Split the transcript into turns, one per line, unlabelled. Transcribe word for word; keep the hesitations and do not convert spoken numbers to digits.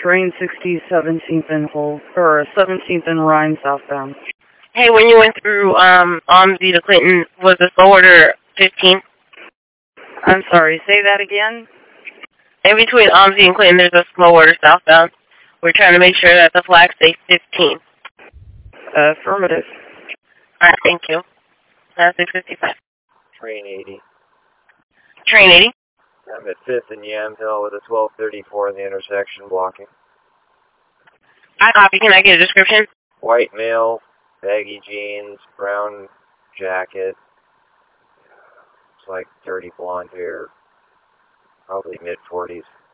train sixty, seventeenth and Hull, or seventeenth and Rhine southbound.
Hey, when you went through um Omsey to Clinton, was the slow order fifteen?
I'm sorry, say that again?
In between Omsey and Clinton, there's a slow order southbound. We're trying to make sure that the flag stays fifteen.
Affirmative.
Alright, thank you. That's six fifty-five.
Train eighty.
Train eighty?
I'm at fifth and Yamhill with a twelve thirty-four in the intersection blocking.
I copy. Can I get a description?
White male, baggy jeans, brown jacket. It's like dirty blonde hair. Probably mid forties.